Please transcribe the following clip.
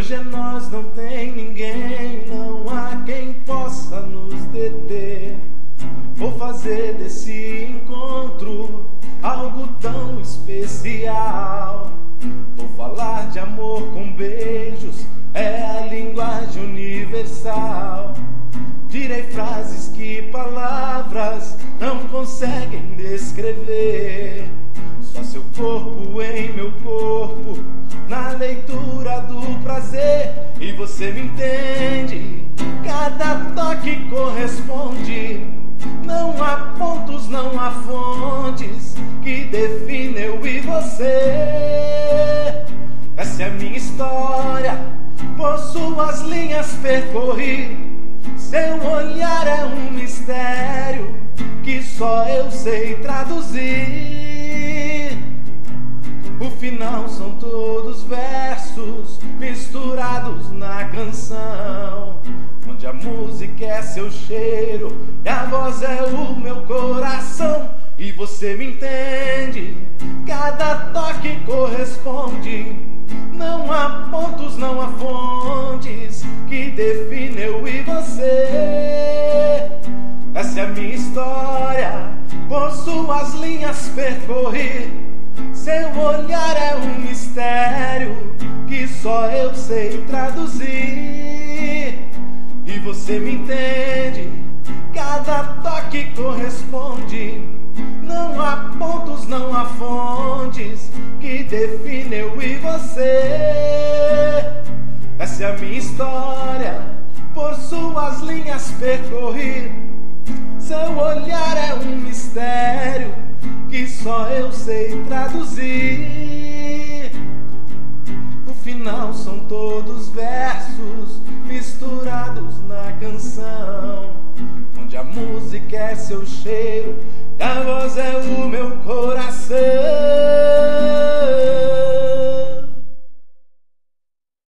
hoje é nós, não tem ninguém, não há quem possa nos deter. Vou fazer desse encontro algo tão especial. Vou falar de amor com beijos, é a linguagem universal. Direi frases que palavras não conseguem descrever. Só seu corpo em meu corpo, na leitura do prazer. E você me entende, cada toque corresponde. Não há pontos, não há fontes que definem eu e você. Essa é a minha história, por suas linhas percorri. Seu olhar é um mistério que só eu sei traduzir. O final são todos versos misturados na canção, onde a música é seu cheiro e a voz é o meu coração. E você me entende, cada toque corresponde. Não há pontos, não há fontes que definem eu e você. Essa é a minha história, por suas linhas percorri. Seu olhar é um mistério que só eu sei traduzir. E você me entende, cada toque corresponde. Não há pontos, não há fontes que definem eu e você. Essa é a minha história, por suas linhas percorri. Seu olhar é um mistério que só eu sei traduzir. O final são todos versos misturados na canção, onde a música é seu cheiro e a voz é o meu coração.